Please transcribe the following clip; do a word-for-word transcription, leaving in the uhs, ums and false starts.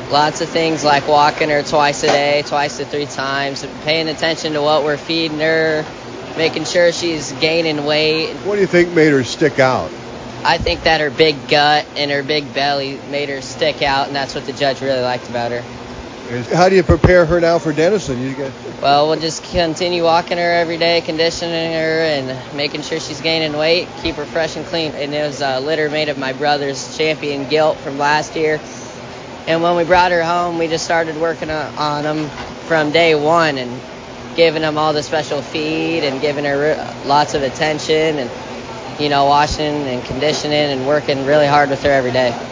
Lots of things like walking her twice a day, twice to three times, paying attention to what we're feeding her, making sure she's gaining weight. What do you think made her stick out? I think that her big gut and her big belly made her stick out, and that's what the judge really liked about her. How do you prepare her now for Denison? You get... Well, we'll just continue walking her every day, conditioning her, and making sure she's gaining weight, keep her fresh and clean. And it was a litter made of my brother's champion gilt from last year. And when we brought her home, we just started working on them from day one and giving them all the special feed and giving her lots of attention and, you know, washing and conditioning and working really hard with her every day.